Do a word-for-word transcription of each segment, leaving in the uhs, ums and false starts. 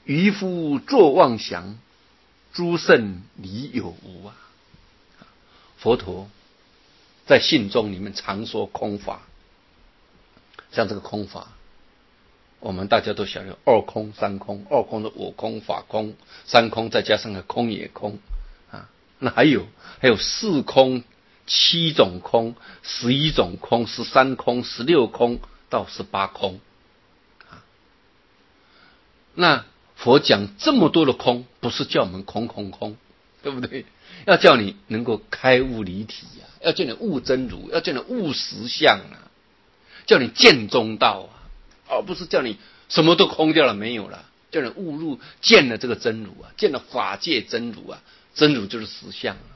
渔夫作妄想，诸圣理有无啊。佛陀在信中里面常说空法，像这个空法，我们大家都晓得二空三空，二空的我空法空，三空再加上个空也空啊。那还有还有四空、七种空、十一种空、十三空、十六空到十八空啊。那佛讲这么多的空，不是叫我们空空空，对不对？要叫你能够开悟离体啊，要叫你悟真如，要叫你悟实相啊，叫你见中道啊，而不是叫你什么都空掉了没有了，叫你悟入见了这个真如啊，见了法界真如啊，真如就是实相啊，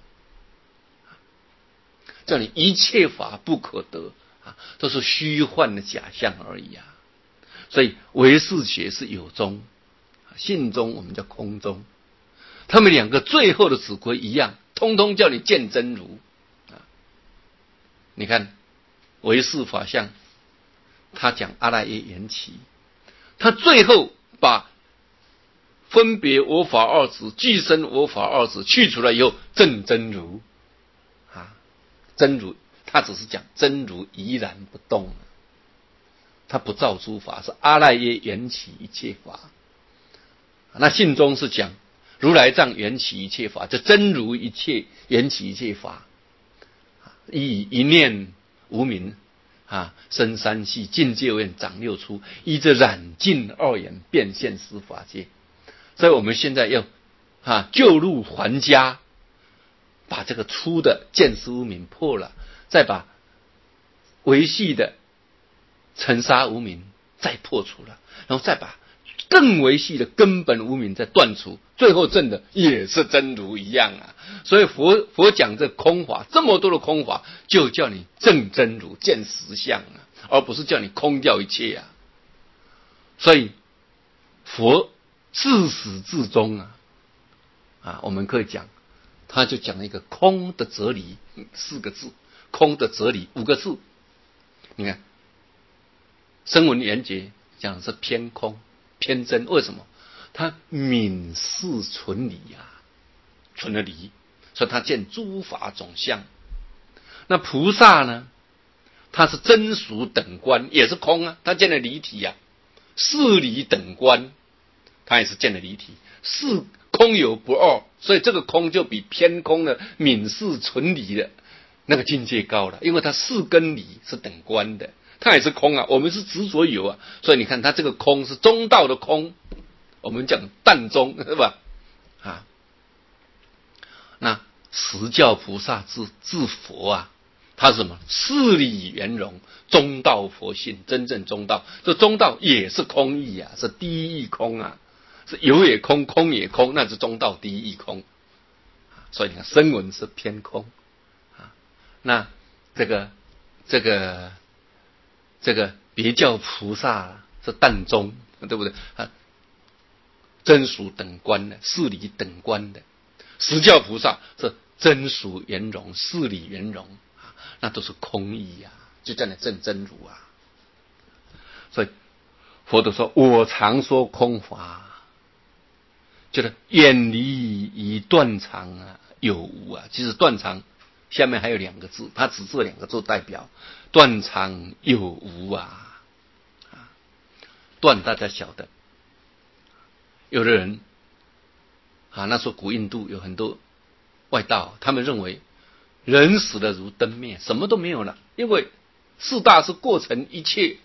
叫你一切法不可得啊，都是虚幻的假象而已啊。所以唯识学是有中，信中我们叫空中，他们两个最后的指归一样，通通叫你见真如啊。你看唯识法相，他讲阿赖耶缘起，他最后把分别我法二执、俱生我法二执去除了以后，证真如啊，真如他只是讲真如怡然不动，他不造诸法，是阿赖耶缘起一切法。那信中是讲如来藏缘起一切法，就真如一切缘起一切法，以一念无明啊，生三系，尽戒愿，长六出，依着染净二眼变现十法界。所以我们现在要啊救入还家，把这个粗的见思无明破了，再把维系的尘沙无明再破除了，然后再把更维系的根本无明再断除，最后证的也是真如一样啊。所以佛佛讲这空法，这么多的空法，就叫你证真如，见实相啊，而不是叫你空掉一切啊。所以佛自始至终啊，啊，我们可以讲，他就讲了一个空的哲理，四个字，空的哲理五个字。你看，声闻缘觉讲的是偏空。偏真，为什么？他泯世存理啊，存了理，所以他见诸法总相。那菩萨呢？他是真俗等观，也是空啊，他见了离体啊，事理等观，他也是见了离体，是空有不二，所以这个空就比偏空的泯世存理的那个境界高了，因为他事跟理是等观的。它也是空啊，我们是执着有啊，所以你看它这个空是中道的空，我们讲淡中，是吧？啊，那实教菩萨至至佛啊，他是什么？事理圆融，中道佛性，真正中道。这中道也是空义啊，是第一义空啊，是有也空，空也空，那是中道第一义空。所以你看，声闻是偏空啊，那这个这个。这个别教菩萨是淡中，对不对？啊，真俗等观的，事理等观的；实教菩萨是真俗圆融，事理圆融啊，那都是空义呀、啊，就叫你证真如啊。所以佛陀说：“我常说空法，就是远离以断常啊，有无啊。其实断常下面还有两个字，它只这两个字代表。”断常有无啊，断大家晓得，有的人啊，那时候古印度有很多外道，他们认为人死了如灯灭，什么都没有了，因为四大是构成一切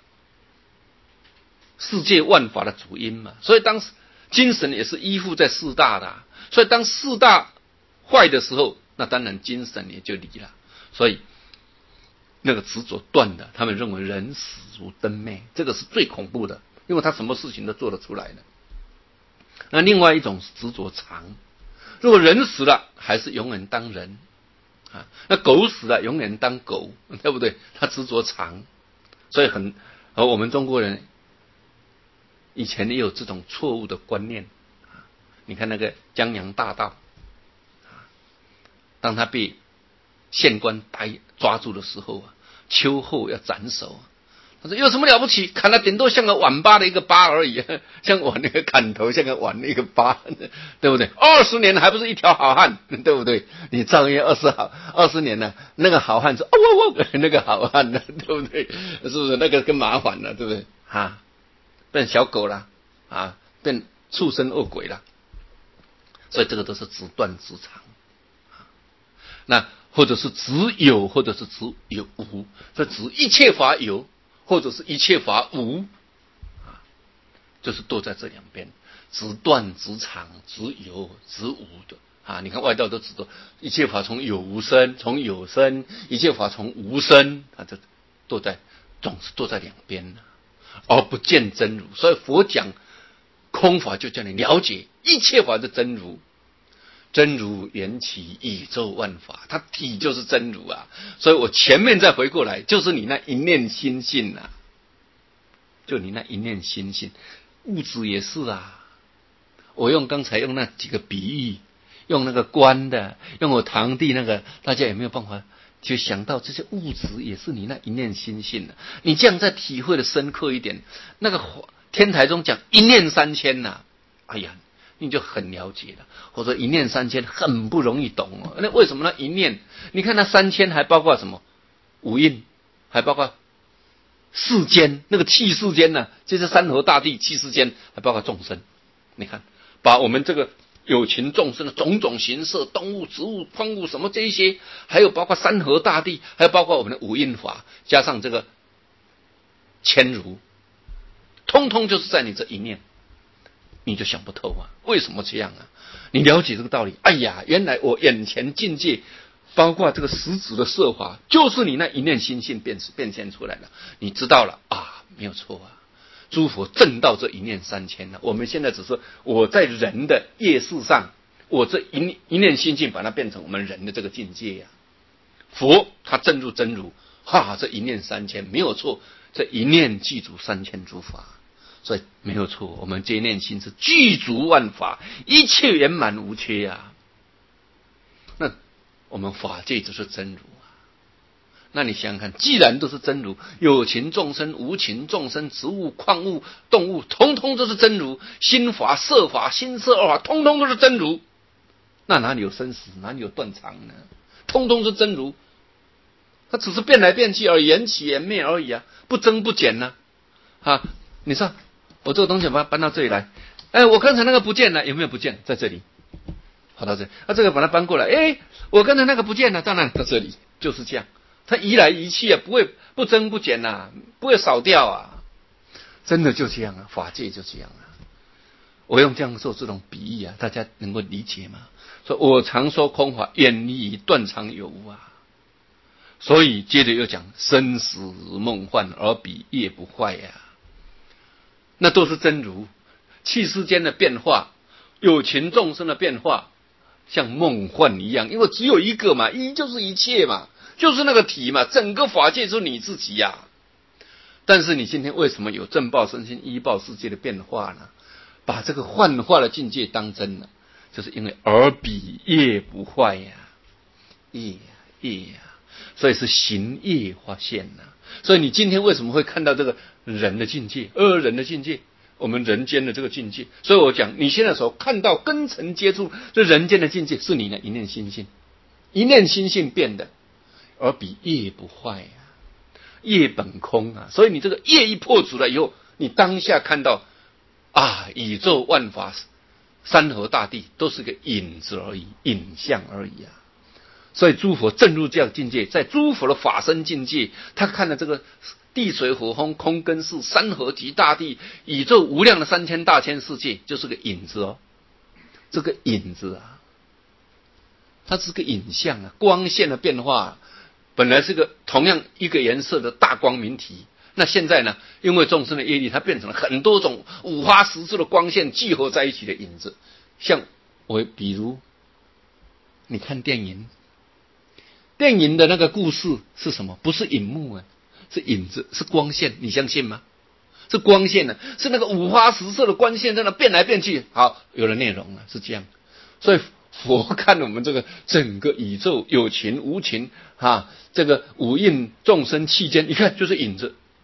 世界万法的主因嘛，所以当精神也是依附在四大的、啊，所以当四大坏的时候，那当然精神也就离了，所以。那个执着断的，他们认为人死如灯灭，这个是最恐怖的，因为他什么事情都做得出来的。那另外一种执着常，如果人死了，还是永远当人啊；那狗死了，永远当狗，对不对？他执着常，所以很而我们中国人以前也有这种错误的观念啊。你看那个江洋大盗啊，当他被县官逮抓住的时候啊，秋后要斩首， 他说有什么了不起？砍了顶多像个碗巴的一个疤而已，像碗那个砍头像个碗的一个疤，对不对？二十年还不是一条好汉，对不对？你造业二十好二十年了，那个好汉说哦哦哦，那个好汉呢，对不对？是不是那个更麻烦了，对不对？啊，变小狗了啊，变畜生恶鬼了，所以这个都是只断直长。那或者是只有，或者是只有无，这指一切法有。或者是一切法无，就是都在这两边，直断直长，直有直无的啊！你看外道都指的，一切法从有无生，从有生；一切法从无生，它就都在，总是都在两边，而不见真如。所以佛讲空法，就叫你了解一切法的真如。真如缘起宇宙万法，它体就是真如啊！所以我前面再回过来，就是你那一念心性啊，就你那一念心性，物质也是啊。我用刚才用那几个比喻，用那个观的，用我堂弟那个，大家有没有办法就想到这些物质也是你那一念心性啊？你这样再体会的深刻一点，那个天台中讲一念三千呐、啊，哎呀。你就很了解了，或者一念三千很不容易懂哦。那为什么呢？一念，你看那三千还包括什么？五蕴，还包括世间那个气世间呢、啊？这是山河大地气世间，还包括众生。你看，把我们这个有情众生的种种形色，动物、植物、矿物什么这一些，还有包括山河大地，还有包括我们的五蕴法，加上这个千如，通通就是在你这一念。你就想不透啊，为什么这样啊？你了解这个道理，哎呀，原来我眼前境界，包括这个实质的色法，就是你那一念心性变变现出来了。你知道了啊，没有错啊。诸佛证到这一念三千了。我们现在只是我在人的业事上，我这一一念心性把它变成我们人的这个境界呀、啊。佛他证入真如，哈，这一念三千没有错，这一念记住三千诸法。所以没有错，我们这一念心是具足万法，一切圆满无缺啊。那我们法界就是真如啊。那你想想看，既然都是真如，有情众生、无情众生、植物、矿物、动物，通通都是真如。心法、色法、心色二法，通通都是真如。那哪里有生死？哪里有断常呢？通通是真如。它只是变来变去而已，缘起缘灭而已啊，不增不减呢、啊。啊，你说。我这个东西把它搬到这里来，哎，我刚才那个不见了，有没有不见？在这里，跑到这里，啊，这个把它搬过来，哎，我刚才那个不见了，当然在这里，就是这样，它移来移去啊，不会不增不减呐、啊，不会少掉啊，真的就这样啊，法界就这样啊。我用这样做这种比喻啊，大家能够理解吗？说我常说空法远离断常有无啊，所以接着又讲生死梦幻而彼业不坏呀、啊。那都是真如，气世间的变化，有情众生的变化，像梦幻一样，因为只有一个嘛，一就是一切嘛，就是那个体嘛，整个法界就是你自己呀、啊。但是你今天为什么有正报身心依报世界的变化呢？把这个幻化的境界当真了，就是因为而彼业不坏呀、啊，业呀业呀，所以是行业发现呐、啊。所以你今天为什么会看到这个人的境界，恶人的境界，我们人间的这个境界？所以我讲，你现在所看到根尘接触这人间的境界，是你的一念心性，一念心性变的，而彼业不坏啊，业本空啊。所以你这个业一破除了以后，你当下看到啊，宇宙万法、山河大地都是个影子而已，影像而已啊。所以诸佛证入这样境界，在诸佛的法身境界，他看了这个地水火风空跟世山河及大地宇宙无量的三千大千世界，就是个影子哦。这个影子啊，它是个影像啊，光线的变化，本来是个同样一个颜色的大光明体，那现在呢，因为众生的业力，它变成了很多种五花十字的光线聚合在一起的影子。像我比如你看电影。电影的那个故事是什么？不是影幕啊，是影子，是光线，你相信吗？是光线呢、啊，是那个五花十色的光线在那变来变去。好，有了内容了，是这样。所以佛看我们这个整个宇宙有情无情啊，这个五蕴众生气间，你看就是影子。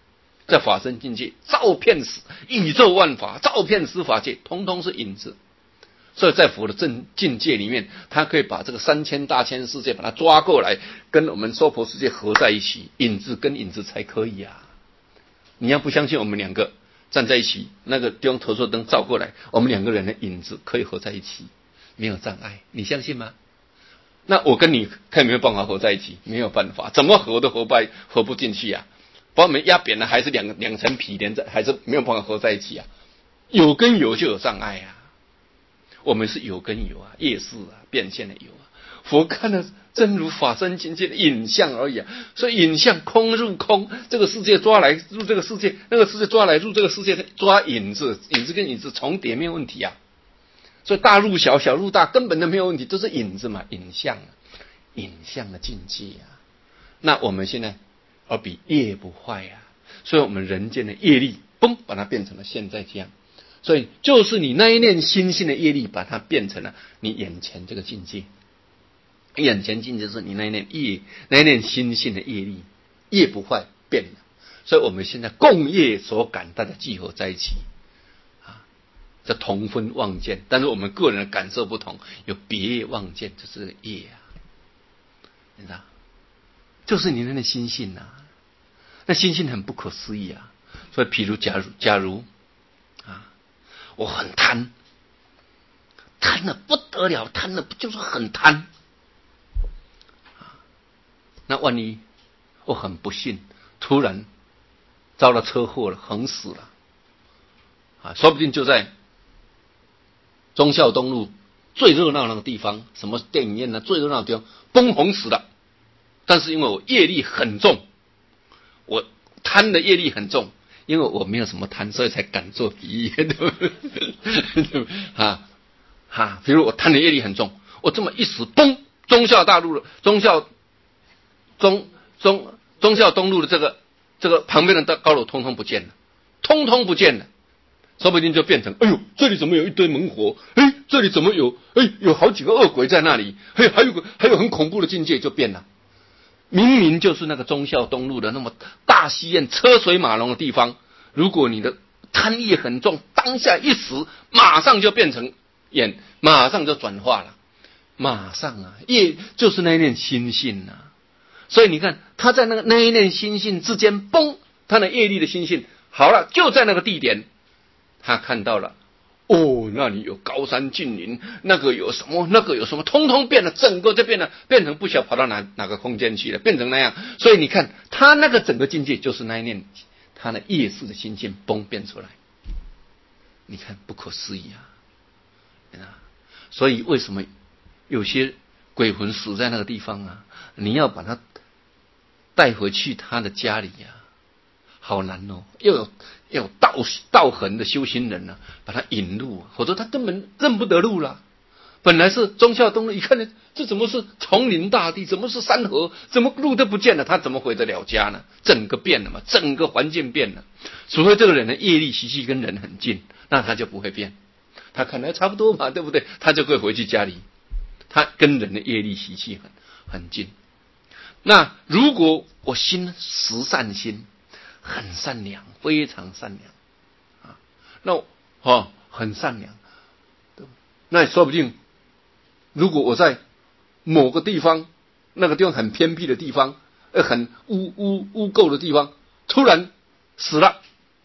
在法身境界，照遍十宇宙万法，照遍十法界，通通是影子。所以在佛的正境界里面，他可以把这个三千大千世界把它抓过来，跟我们娑婆世界合在一起，影子跟影子才可以啊。你要不相信我们两个站在一起，那个用投射灯照过来，我们两个人的影子可以合在一起，没有障碍，你相信吗？那我跟你看没有办法合在一起，没有办法，怎么合都合不合不进去啊！把我们压扁了，还是两两层皮连在，还是没有办法合在一起啊！有跟有就有障碍啊！我们是有跟有啊，业识啊，变现的有啊。佛看了真如法身境界的影像而已啊，所以影像空入空，这个世界抓来入这个世界，那个世界抓来入这个世界，抓影子，影子跟影子重叠没有问题啊。所以大入小，小入大，根本都没有问题，都是影子嘛，影像，影像的境界啊。那我们现在而比业不坏啊，所以我们人间的业力，嘣，把它变成了现在这样。所以就是你那一念心性的业力，把它变成了你眼前这个境界。眼前境界是你那一念业，那一念心性的业力，业不坏变了。所以我们现在共业所感，大家聚合在一起。这同分望见，但是我们个人的感受不同，有别业望见，就是业啊，你知道？就是你那个心性啊，那心性很不可思议啊。所以，譬如假如假如啊，我很贪，贪的不得了，贪的就是很贪啊。那万一我很不幸，突然遭了车祸了，横死了啊，说不定就在忠孝东路最热闹那个地方，什么电影院呢？最热闹的地方崩红死了。但是因为我业力很重，我贪的业力很重，因为我没有什么贪，所以才敢做比喻，对不对？啊啊，比如我贪的业力很重，我这么一死，崩，忠孝大路了，忠孝忠忠忠孝东路的这个这个旁边的高楼通通不见了，通通不见了。说不定就变成，哎呦，这里怎么有一堆猛火？哎，这里怎么有，哎，有好几个恶鬼在那里？嘿，还有个还有很恐怖的境界就变了。明明就是那个忠孝东路的那么大戏院车水马龙的地方，如果你的贪业很重，当下一时马上就变成眼，马上就转化了，马上啊，业就是那一念心性啊。所以你看，他在那个那一念心性之间，崩，他的业力的心性好了，就在那个地点。他看到了，哦，那里有高山峻岭，那个有什么，那个有什么，通通变了，整个就变了，变成不晓得跑到哪哪个空间去了，变成那样。所以你看，他那个整个境界就是那一念，他的业识的心境崩变出来。你看不可思议啊！所以为什么有些鬼魂死在那个地方啊？你要把他带回去他的家里啊，好难哦，又有要有道道行的修行人呢、啊，把他引入，否则他根本认不得路了。本来是忠孝东路，一看呢，这怎么是丛林大地？怎么是山河？怎么路都不见了？他怎么回得了家呢？整个变了嘛，整个环境变了。除非这个人的业力习气跟人很近，那他就不会变。他看来差不多嘛，对不对？他就会回去家里。他跟人的业力习气很很近。那如果我心实善心，很善良，非常善良啊，那哦很善良，那也说不定。如果我在某个地方，那个地方很偏僻的地方，呃，很污污污垢的地方，突然死了，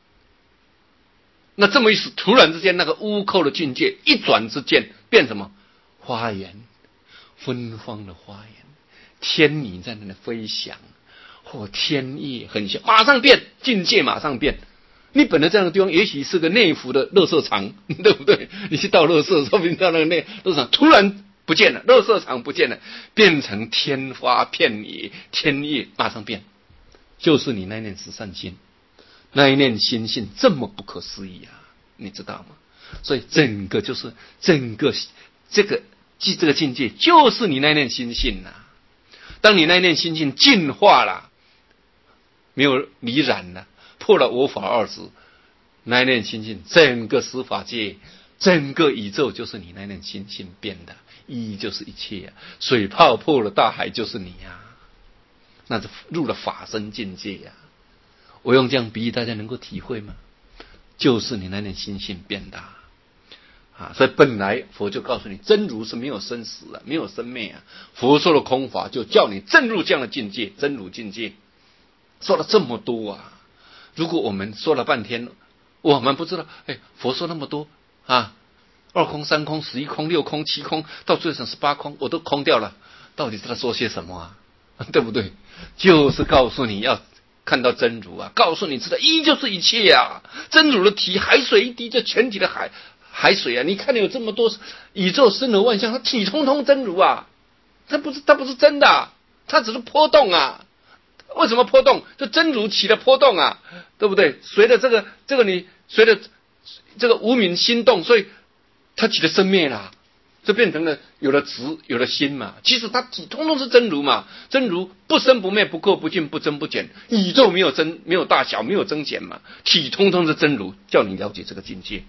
那这么一死，突然之间那个污垢的境界一转之间变什么？花园，芬芳的花园，天女在那里飞翔，或天意很像，马上变境界，马上变。你本来这样的地方，也许是个内服的垃圾场，对不对？你去倒垃圾，说不定到那个内垃圾场突然不见了，垃圾场不见了，变成天花片野，天意马上变，就是你那一念十善心，那一念心性这么不可思议啊，你知道吗？所以整个就是整个这个即这个境界，就是你那一念心性啊。当你那一念心性净化了，没有离染了，破了我法二执，那一念心性，整个十法界，整个宇宙就是你那一念心性变的，一就是一切啊。水泡破了大海就是你啊，那是入了法身境界啊。 我用这样比喻，大家能够体会吗？就是你那点心性变大啊！所以本来佛就告诉你，真如是没有生死啊，没有生灭啊。佛说的空法就叫你证入这样的境界，真如境界。说了这么多啊，如果我们说了半天，我们不知道，哎，佛说那么多啊，二空、三空、十一空、六空、七空，到最上十八空，我都空掉了，到底是在说些什么啊？对不对？就是告诉你要看到真如啊，告诉你知道一就是一切啊，真如的体，海水一滴就全体的海海水啊，你看有这么多宇宙生而万象，它体通通真如啊，它不是它不是真的啊，它只是波动啊。为什么波动？就真如起了波动啊，对不对？随着这个这个你随着这个无明心动，所以它起了生灭啦，就变成了有了执有了心嘛。其实它体通通是真如嘛，真如不生不灭不垢不净不增不减，宇宙没有增没有大小没有增减嘛，体通通是真如，叫你了解这个境界。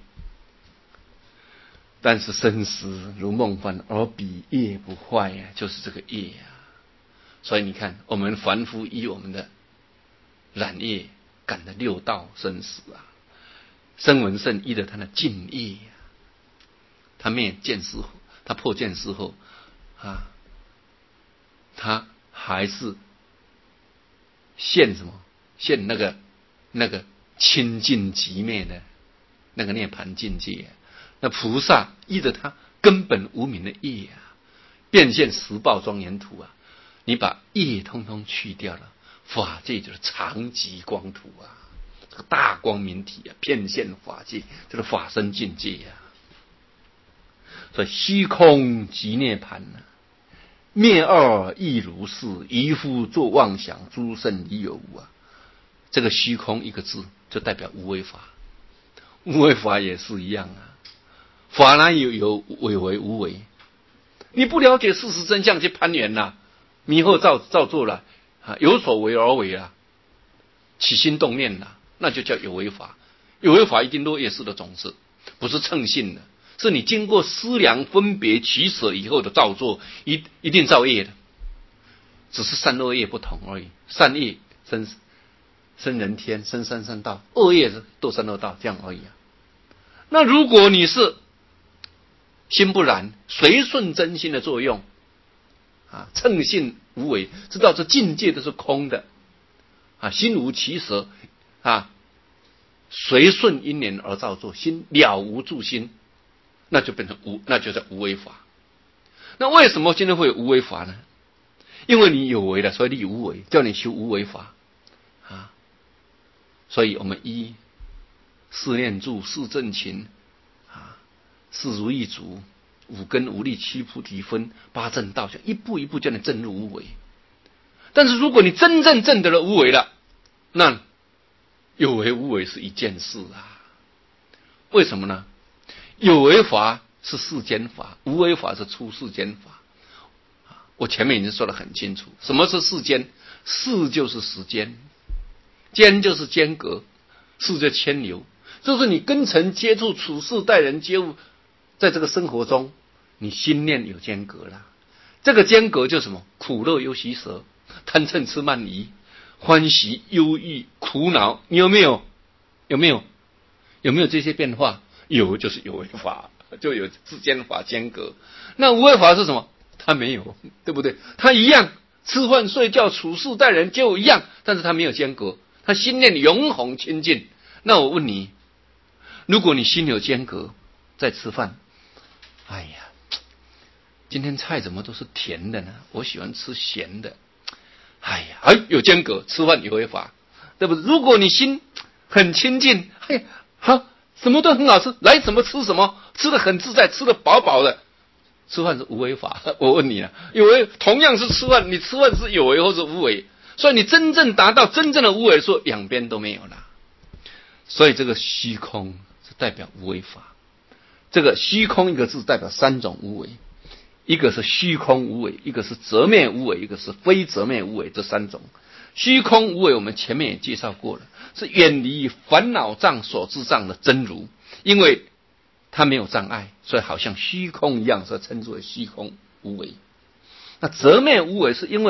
但是生死如梦幻，而彼业不坏呀、啊，就是这个业呀、啊。所以你看，我们凡夫依我们的染业感的六道生死啊，声闻圣依的他的净业啊，他灭见识后，他破见识后啊，他还是现什么？现那个那个清净寂灭的那个涅槃境界、啊。那菩萨依着他根本无明的业啊，变现十报庄严土啊。你把业通通去掉了，法界就是常寂光土啊，这个大光明体啊，遍现法界，这个法身境界啊。所以虚空即涅槃啊，灭二亦如是，渔夫作妄想，诸圣已有无啊。这个虚空一个字，就代表无为法，无为法也是一样啊。法哪有有为为无为？你不了解事实真相去攀缘呐、啊。迷惑造造作了啊，有所为而为了，起心动念了，那就叫有为法。有为法一定落业识的种子，不是称性的，是你经过思量分别取舍以后的造作，一一定造业的，只是善恶业不同而已。善业生生人天，生三善道；恶业是堕三恶道，这样而已啊。那如果你是心不染，随顺真心的作用。啊，称性无为，知道这境界都是空的，啊，心无其舍，啊，随顺因缘而造作，心了无住心，那就变成无，那就叫无为法。那为什么今天会有无为法呢？因为你有为了，所以你无为，叫你修无为法，啊，所以我们依四念住、四正勤，啊，四如意足。五根五力七菩提分八正道，一步一步叫你证入无为。但是如果你真正证得了无为了，那有为无为是一件事啊。为什么呢？有为法是世间法，无为法是出世间法。我前面已经说得很清楚，什么是世间？世就是时间，间就是间隔，世就牵流，就是你跟尘接触、处事、待人接物，在这个生活中。你心念有间隔了，这个间隔就是什么？苦乐忧喜舍，贪嗔痴慢疑，欢喜忧郁苦恼，你有没有？有没有？有没有这些变化？有，就是有为法，就有世间法间隔。那无为法是什么？它没有，对不对？它一样，吃饭睡觉处事待人就一样，但是它没有间隔，它心念永恒清净。那我问你，如果你心有间隔，在吃饭，哎呀。今天菜怎么都是甜的呢？我喜欢吃咸的。哎呀，哎，有间隔，吃饭有为法，对不对？如果你心很清净，哎，好，什么都很好吃，来什么吃什么，吃得很自在，吃得饱饱的，吃饭是无为法。我问你啊，有为同样是吃饭，你吃饭是有为或是无为？所以你真正达到真正的无为的时候，两边都没有了。所以这个虚空是代表无为法。这个虚空一个字代表三种无为。一个是虚空无为，一个是则灭无为，一个是非则灭无为，这三种。虚空无为我们前面也介绍过了，是远离烦恼障所知障的真如，因为它没有障碍，所以好像虚空一样，所以称之为虚空无为。那则灭无为是因为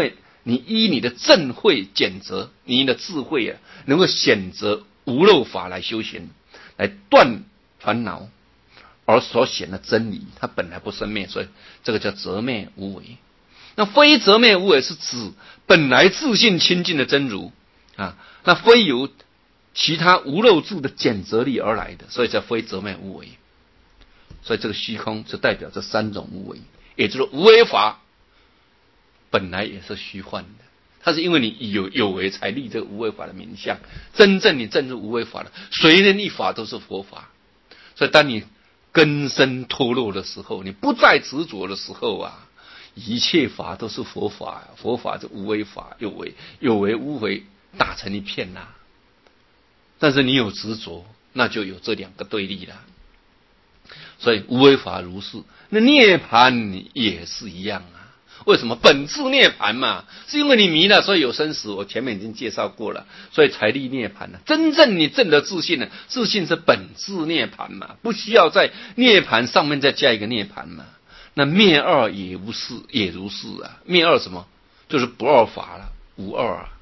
你依你的正慧检则，你的智慧啊，能够选择无漏法来修行，来断烦恼，而所显的真理，它本来不生灭，所以这个叫择灭无为。那非择灭无为是指本来自性清净的真如啊，那非由其他无漏智的检则力而来的，所以叫非择灭无为。所以这个虚空就代表这三种无为，也就是无为法本来也是虚幻的，它是因为你有有为才立这个无为法的名相。真正你证入无为法的，随人一法都是佛法。所以当你根深脱落的时候，你不再执着的时候啊，一切法都是佛法，佛法是无为法，有为有为无为打成一片啦。但是你有执着，那就有这两个对立了。所以无为法如是，那涅槃也是一样啊。为什么？本质涅槃嘛，是因为你迷了，所以有生死。我前面已经介绍过了，所以才立涅槃了。真正你证得自信了，自信是本质涅槃嘛，不需要在涅槃上面再加一个涅槃嘛。那灭二也无是，也如是啊。灭二什么？就是不二法了，无二啊。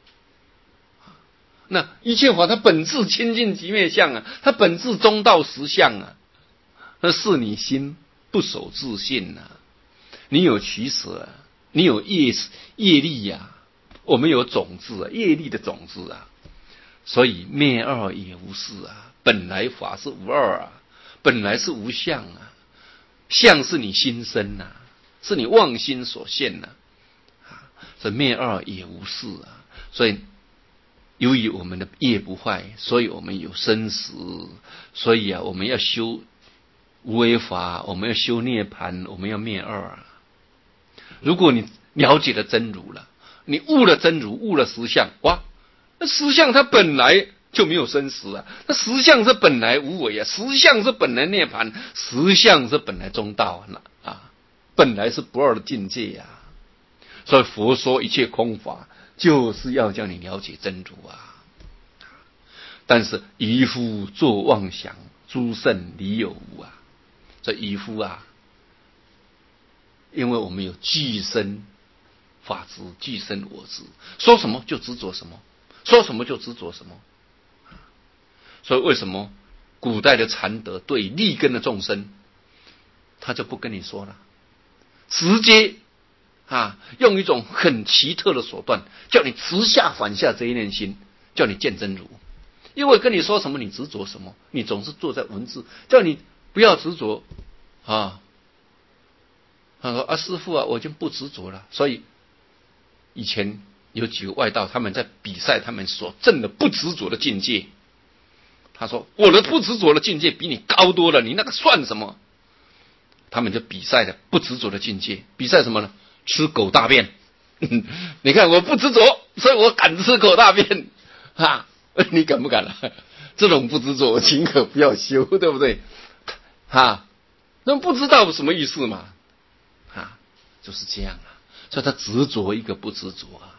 那一切法它本质清净即灭相啊，它本质中道实相啊。那是你心不守自信啊，你有取舍啊，你有业业力呀、啊，我们有种子啊，业力的种子啊，所以灭二也无是啊，本来法是无二啊，本来是无相啊，相是你心生啊，是你妄心所现呐、啊，所以灭二也无是啊，所以由于我们的业不坏，所以我们有生死，所以啊，我们要修无为法，我们要修涅槃，我们要灭二啊。如果你了解了真如了，你悟了真如，悟了实相，哇，那实相它本来就没有生死啊，那实相是本来无为啊，实相是本来涅槃，实相是本来中道啊，本来是不二的境界啊。所以佛说一切空法，就是要叫你了解真如啊。但是愚夫作妄想，诸圣离有无啊。这愚夫啊，因为我们有具身法执，具身我执，说什么就执着什么，说什么就执着什么。所以为什么古代的禅德对立根的众生，他就不跟你说了，直接啊，用一种很奇特的手段，叫你直下反下这一念心，叫你见真如。因为跟你说什么，你执着什么，你总是坐在文字，叫你不要执着啊。他说啊，师父啊，我已经不执着了。所以以前有几个外道，他们在比赛他们所证的不执着的境界。他说我的不执着的境界比你高多了，你那个算什么？他们就比赛的不执着的境界，比赛什么呢？吃狗大便。你看我不执着，所以我敢吃狗大便啊！你敢不敢啊？这种不执着，情可不要修，对不对？哈，那不知道什么意思嘛？啊，就是这样啊。所以他执着一个不执着啊，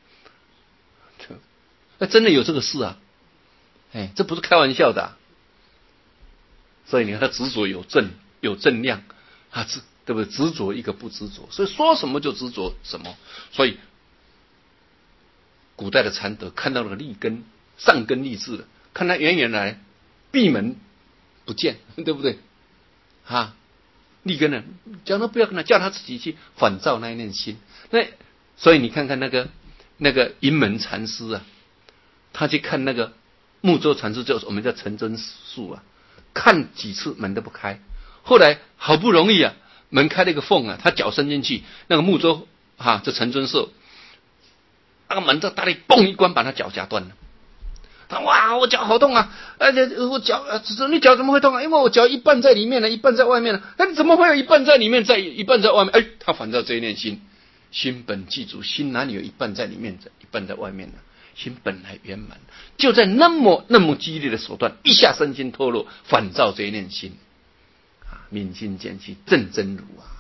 那真的有这个事啊！哎，这不是开玩笑的、啊。所以你看他执着有正有正量啊，执对不对？执着一个不执着，所以说什么就执着什么。所以古代的禅德看到那个立根上根立志的，看他远远来闭门不见，对不对？啊，立根呢，叫他不要跟他，叫他自己去反照那一念心。那所以你看看那个那个银门禅师啊，他去看那个木舟禅师，就是我们叫陈真树啊，看几次门都不开，后来好不容易啊，门开了一个缝啊，他脚伸进去，那个木舟啊，这陈真树那个门这大力嘣一关，把他脚夹断了。他哇，我脚好痛啊！而且我脚，你脚怎么会痛啊？因为我脚一半在里面呢，一半在外面呢。那你怎么会有一半在里面，在一半在外面？哎，他反照这一念心，心本具足，心哪里有一半在里面，一半在外面呢？心本来圆满，就在那么那么激烈的手段，一下身心脱落，反照这一念心，啊，明心见性，正真如啊，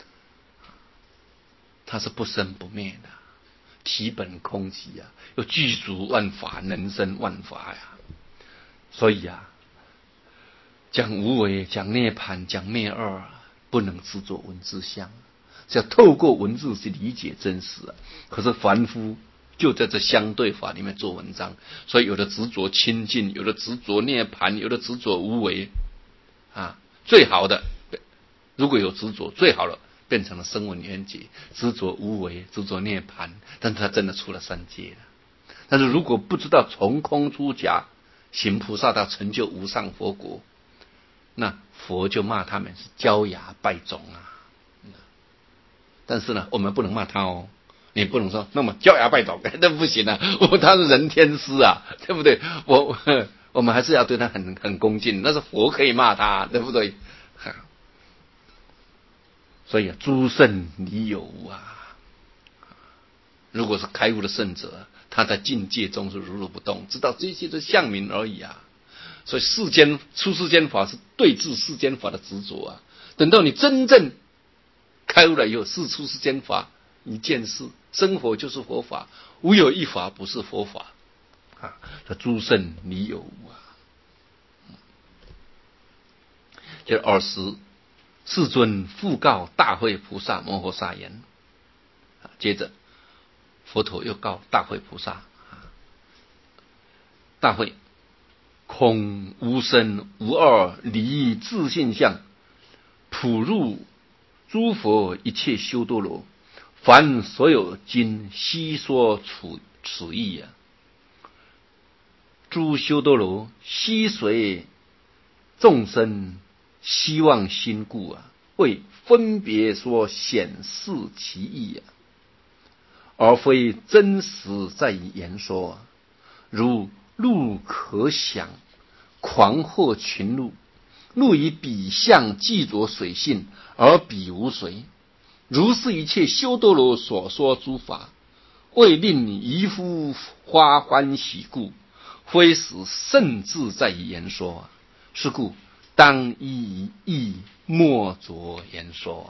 它是不生不灭的。体本空寂啊，又具足万法，能生万法呀。所以啊，讲无为，讲涅槃，讲灭二，不能执着文字相。 是要透过文字去理解真实啊。可是凡夫就在这相对法里面做文章，所以有的执着清净，有的执着涅槃，有的执着无为啊。最好的如果有执着，最好了变成了声闻缘觉，执着无为，执着涅槃，但是他真的出了三界了。但是如果不知道从空出假，行菩萨道，成就无上佛国，那佛就骂他们是焦芽败种啊。但是呢，我们不能骂他哦，你不能说那么焦芽败种，那不行啊，我他是人天师啊，对不对？我我们还是要对他很很恭敬，那是佛可以骂他，对不对？所以啊，诸圣离有无啊。如果是开悟的圣者，他在境界中是如如不动，知道这些都是相名而已啊。所以世间出世间法是对治世间法的执着啊。等到你真正开悟了以后，是出世间法一件事，生活就是佛法，无有一法不是佛法啊。这诸圣离有无啊。这二十，世尊复告大慧菩萨摩诃萨言，接着佛陀又告大慧菩萨，大慧，空无生无二离自性相，普入诸佛一切修多罗，凡所有经悉说此此意啊。诸修多罗悉随众生希望心故啊，为分别说显示其意啊，而非真实在于言说啊。如鹿可想，狂惑群鹿，鹿以彼相记着水性，而彼无水。如是一切修多罗所说诸法，为令渔夫花欢喜故，非使甚至在于言说啊。是故当依义，莫着言说啊。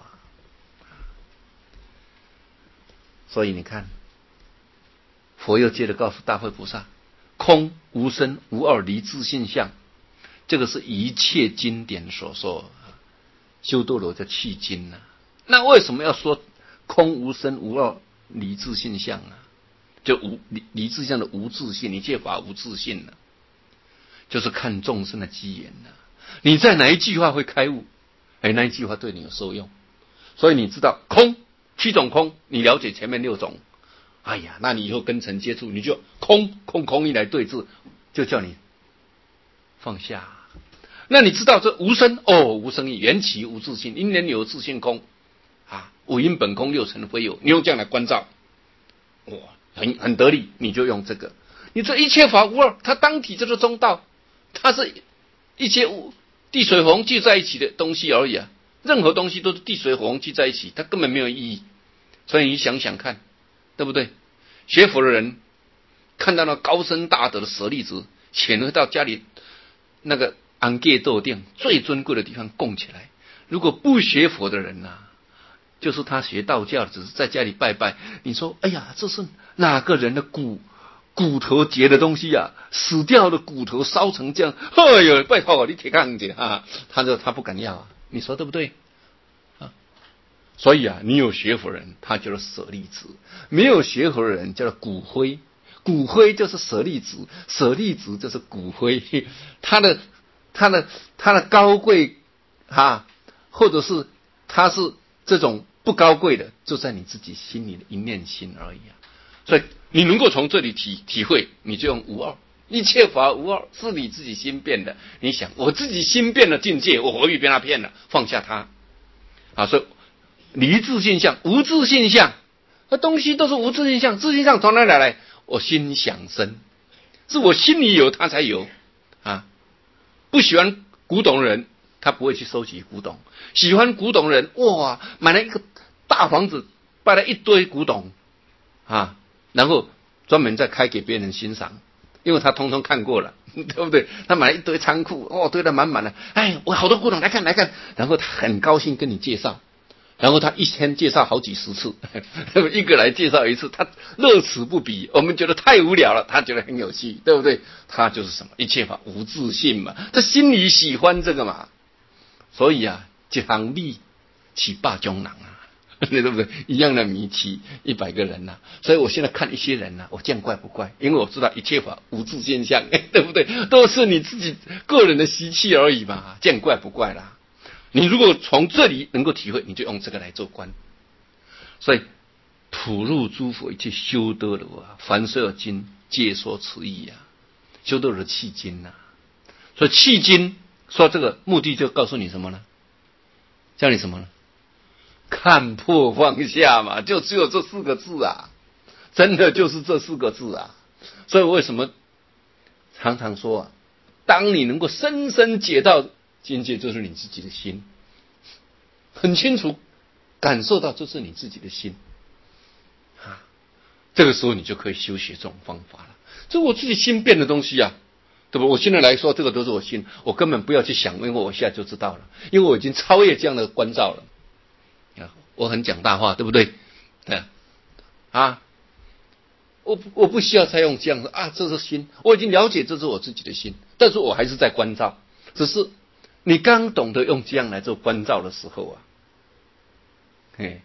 所以你看，佛又接着告诉大慧菩萨，空无生无二离自性相，这个是一切经典所说，修多罗叫契经啊。那为什么要说空无生无二离自性相啊？就无离离自相的无自性，一切法无自性啊，就是看众生的机缘啊。你在哪一句话会开悟？哎，那一句话对你有受用。所以你知道空七种空，你了解前面六种，哎呀，那你以后跟尘接触，你就空空空一来对治，就叫你放下。那你知道这无生哦，无生义缘起无自性，因缘有自性空啊，五因本空六尘非有，你用这样来关照，哇，很很得力，你就用这个。你这一切法无二，它当体就是中道，它是一切地水火风聚在一起的东西而已啊。任何东西都是地水火风聚在一起，它根本没有意义。所以你想想看，对不对？学佛的人看到那高深大德的舍利子，潜回到家里那个安戒斗殿最尊贵的地方供起来。如果不学佛的人啊，就是他学道教，只是在家里拜拜，你说哎呀，这是哪个人的骨骨头节的东西啊？死掉的骨头烧成这样，哎呦，拜托你铁看去啊！他就他不敢要啊，你说对不对啊？所以啊，你有学佛人，他就是舍利子；没有学佛的人叫做骨灰。骨灰就是舍利子，舍利子就是骨灰。他的他的他的高贵啊，或者是他是这种不高贵的，就在你自己心里的一念心而已啊。所以你能够从这里体体会，你就用无二，一切法无二，是你自己心变的。你想，我自己心变了境界，我何必被他骗了？放下他啊！所以离自性相，无自性相，那东西都是无自性相，自性相从哪里来？我心想生，是我心里有，他才有啊。不喜欢古董的人，他不会去收集古董；喜欢古董的人，哇，买了一个大房子，摆了一堆古董啊。然后专门再开给别人欣赏，因为他通通看过了，对不对？他买了一堆仓库，哦，堆得满满的。哎，我好多古董，来看来看。然后他很高兴跟你介绍，然后他一天介绍好几十次，一个来介绍一次，他乐此不疲。我们觉得太无聊了，他觉得很有趣，对不对？他就是什么一切法无自性嘛，他心里喜欢这个嘛。所以啊，一行米起百种人啊。 对不对？一样的米起一百个人呐、啊。所以我现在看一些人呐、啊，我见怪不怪，因为我知道一切法无自现象，对不对？都是你自己个人的习气而已嘛，见怪不怪啦。你如果从这里能够体会，你就用这个来做观。所以普入诸佛一切修德罗啊，凡所有经皆说此意呀、啊。修德罗契经呐、啊，所以契经说这个目的就告诉你什么呢？教你什么呢？看破放下嘛，就只有这四个字啊，真的就是这四个字啊。所以为什么常常说啊，当你能够深深解到境界，就是你自己的心，很清楚感受到这是你自己的心啊，这个时候你就可以修学这种方法了。这是我自己心变的东西啊，对不？我现在来说，这个都是我心，我根本不要去想，因为我现在就知道了，因为我已经超越这样的关照了。我很讲大话，对不对？对啊，我我不需要再用这样的啊，这是心，我已经了解这是我自己的心，但是我还是在关照。只是你刚懂得用这样来做关照的时候啊，嘿，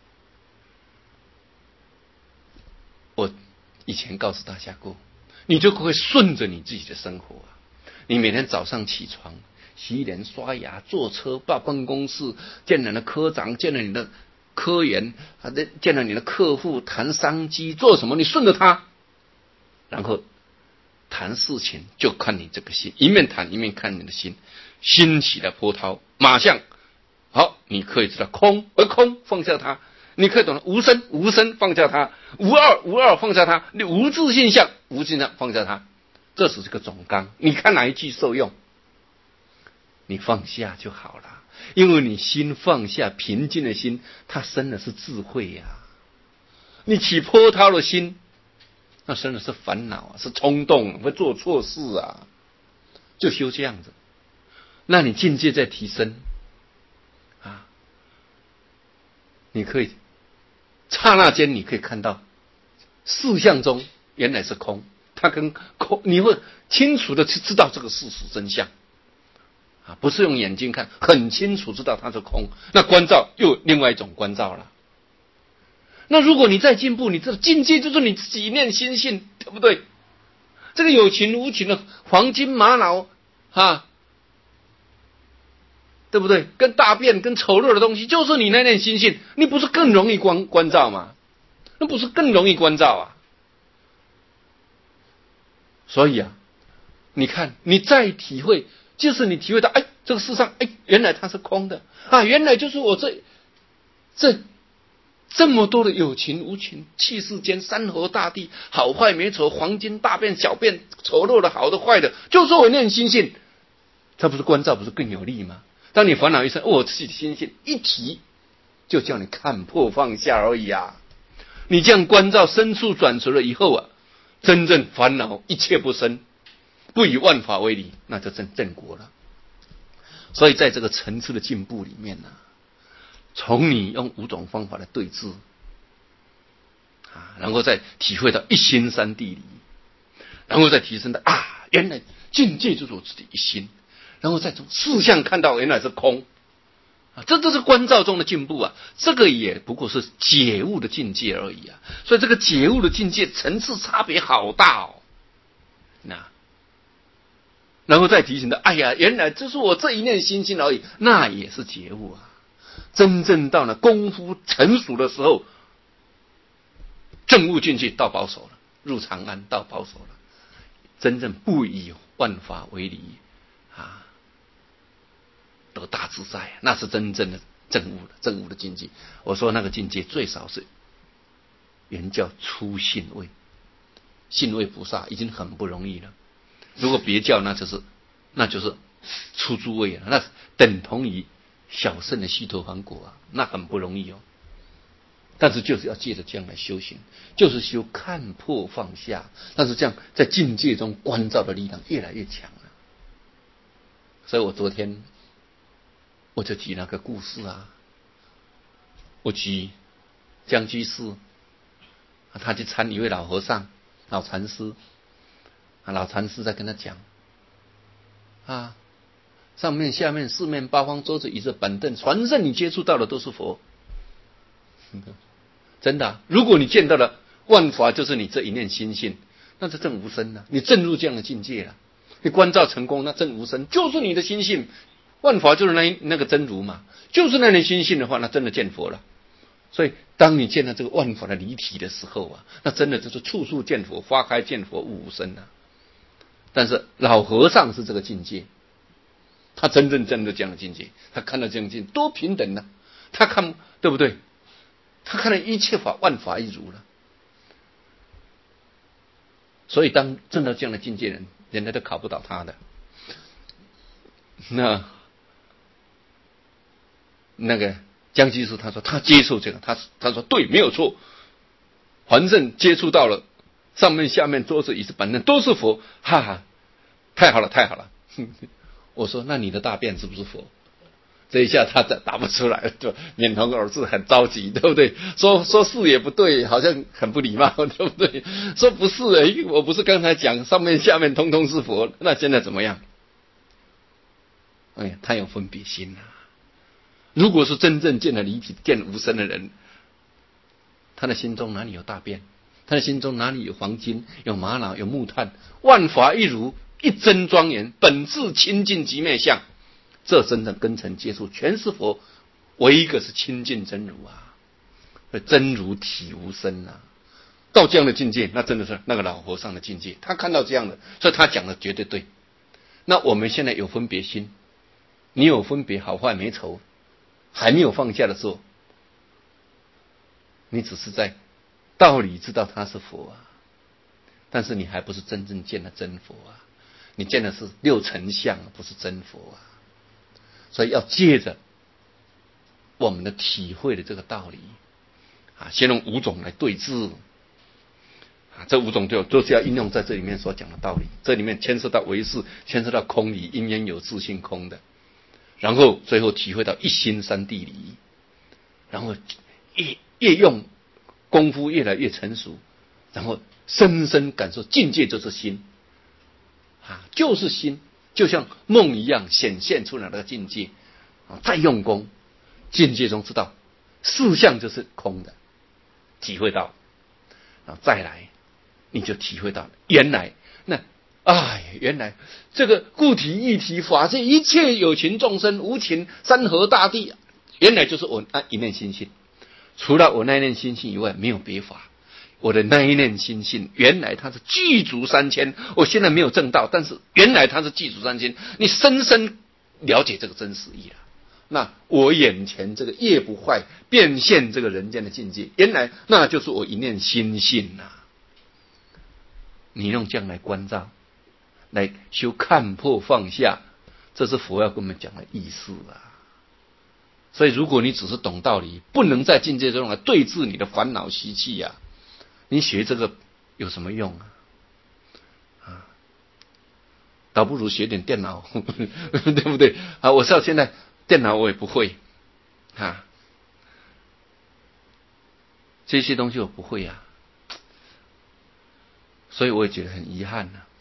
我以前告诉大家过，你就会顺着你自己的生活啊。你每天早上起床，洗脸刷牙，坐车到办公室，见了你的科长，见了你的科员，见了你的客户，谈商机，做什么你顺着他，然后谈事情就看你这个心，一面谈一面看你的心，心起来波涛，马上好，你可以知道空而空，放下它。你可以懂得无生无生，放下它；无二无二，放下它；你无自现象，无现象，放下它。这是这个总纲，你看哪一句受用？你放下就好了，因为你心放下，平静的心，它生的是智慧呀、啊。你起波涛的心，那生的是烦恼啊，是冲动，会做错事啊。就修这样子，那你境界在提升啊，你可以刹那间你可以看到事相中原来是空，它跟空你会清楚的去知道这个事实真相啊，不是用眼睛看，很清楚知道它是空。那关照又另外一种关照了。那如果你再进步，你这境界就是你自己一念心性，对不对？这个有情无情的黄金玛瑙啊，对不对？跟大便跟丑陋的东西，就是你那念心性，你不是更容易关关照吗？那不是更容易关照啊？所以啊，你看，你再体会，就是你体会到，哎，这个世上，哎，原来它是空的啊，原来就是我这这这么多的有情无情，气世间山河大地，好坏美丑，黄金大便小便，丑陋的好的坏的，就是我念心性，它不是关照，不是更有力吗？当你烦恼一生，哦，我自己的心性一提，就叫你看破放下而已啊。你这样关照深处转熟了以后啊，真正烦恼一切不生，不以万法为理，那就正正果了。所以在这个层次的进步里面呢、啊，从你用五种方法来对治啊，然后再体会到一心三地理，然后再提升到啊，原来境界就是我自己一心，然后再从事相看到原来是空啊，这都是关照中的进步啊。这个也不过是解悟的境界而已啊。所以这个解悟的境界层次差别好大哦。那然后再提醒他，哎呀，原来这是我这一念心性而已，那也是觉悟啊。真正到了功夫成熟的时候，证悟境界到保守了，入长安到保守了，真正不以万法为理啊，得大自在，那是真正的证悟的证悟的境界。我说那个境界最少是原叫初信位，信位菩萨已经很不容易了。如果别教，那就是那就是初诸位了，那等同于小圣的须陀洹果啊，那很不容易哦。但是就是要借着这样来修行，就是修看破放下。但是这样在境界中关照的力量越来越强了。所以我昨天我就提那个故事啊，我举江居士，他去参一位老和尚、老禅师，老禅师在跟他讲啊，上面下面四面八方桌子椅子板凳，反正你接触到的都是佛真的、啊，如果你见到了万法就是你这一念心性，那是证无生了、啊，你证入这样的境界了、啊，你观照成功，那证无生就是你的心性，万法就是那那个真如嘛，就是那念心性的话，那真的见佛了。所以，当你见到这个万法的离体的时候啊，那真的就是处处见佛，花开见佛，悟无生啊。但是老和尚是这个境界，他真正真的这样的境界，他看到这样的境界多平等呢、啊，他看对不对？他看到一切法万法一如了。所以，当证到这样的境界人，人家都考不倒他的。那那个。江居士他说他接受这个，他他说对，没有错。凡圣接触到了上面下面桌子椅子板凳都是佛，哈哈，太好了太好了。我说那你的大便是不是佛？这一下他答不出来了，就面红耳赤，很着急，对不对？说说是也不对，好像很不礼貌，对不对？说不是，哎，我不是刚才讲上面下面通通是佛，那现在怎么样？哎呀，他有分别心啊。如果是真正见了离体、见无生的人，他的心中哪里有大便？他的心中哪里有黄金、有玛瑙、有木炭？万法一如，一真庄严，本质清净极灭相。这真正根尘接触，全是佛，唯一一个是清净真如啊！真如体无生啊！到这样的境界，那真的是那个老和尚的境界。他看到这样的，所以他讲的绝对对。那我们现在有分别心，你有分别好坏没仇。还没有放下的时候，你只是在道理知道他是佛啊，但是你还不是真正见了真佛啊，你见的是六尘相，不是真佛啊。所以要借着我们的体会的这个道理啊，先用五种来对治啊，这五种就都是要应用在这里面所讲的道理。这里面牵涉到唯识，牵涉到空理，因缘有自性空的。然后最后体会到一心三谛理，然后越越用功夫越来越成熟，然后深深感受境界就是心啊，就是心，就像梦一样显现出来的境界啊。再用功，境界中知道事相就是空的，体会到，然后再来，你就体会到原来那。哎，原来这个固体、一体、法界，一切有情众生、无情山河大地，原来就是我那一念心性。除了我那一念心性以外，没有别法。我的那一念心性，原来它是具足三千。我现在没有证到，但是原来它是具足三千。你深深了解这个真实义了。那我眼前这个业不坏，变现这个人间的境界，原来那就是我一念心性呐、啊。你用这样来关照。来修看破放下，这是佛要跟我们讲的意思啊。所以，如果你只是懂道理，不能在境界中来对治你的烦恼习气呀、啊，你学这个有什么用啊？啊，倒不如学点电脑，对不对？啊，我到现在电脑我也不会啊，这些东西我不会啊，所以我也觉得很遗憾呐、啊。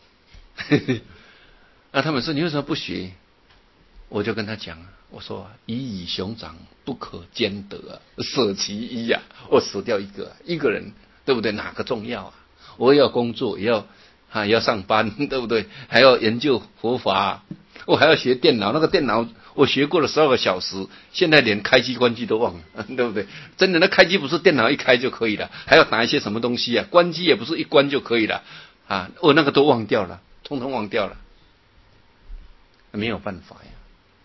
那他们说你为什么不学？我就跟他讲，我说鱼与熊掌不可兼得啊，舍其一啊，我舍掉一个，一个人对不对？哪个重要啊？我也要工作，也要啊，也要上班，对不对？还要研究佛法，我还要学电脑。那个电脑我学过了十二个小时，现在连开机关机都忘了，对不对？真的，那开机不是电脑一开就可以了，还要打一些什么东西啊？关机也不是一关就可以了啊，我那个都忘掉了。通通忘掉了，没有办法呀。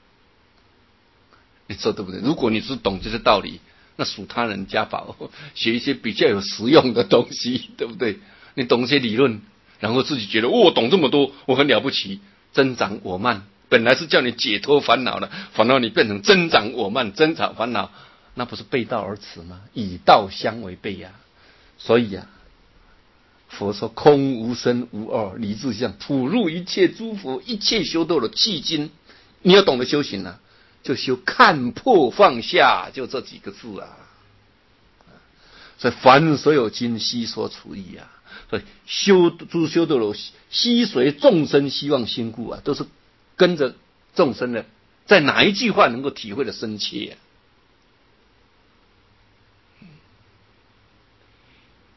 你说对不对？如果你是懂这些道理，那属他人家宝，学一些比较有实用的东西，对不对？你懂一些理论，然后自己觉得我、哦、懂这么多，我很了不起，增长我慢。本来是叫你解脱烦恼的，反而你变成增长我慢，增长烦恼，那不是背道而驰吗？以道相违背呀、啊。所以呀、啊。佛说空无生无二，理智相普入一切诸佛，一切修道的契经。你要懂得修行啊，就修看破放下，就这几个字啊。所以凡所有经悉说除意啊，所以修诸修道的悉随众生希望心故啊，都是跟着众生的，在哪一句话能够体会的深切啊？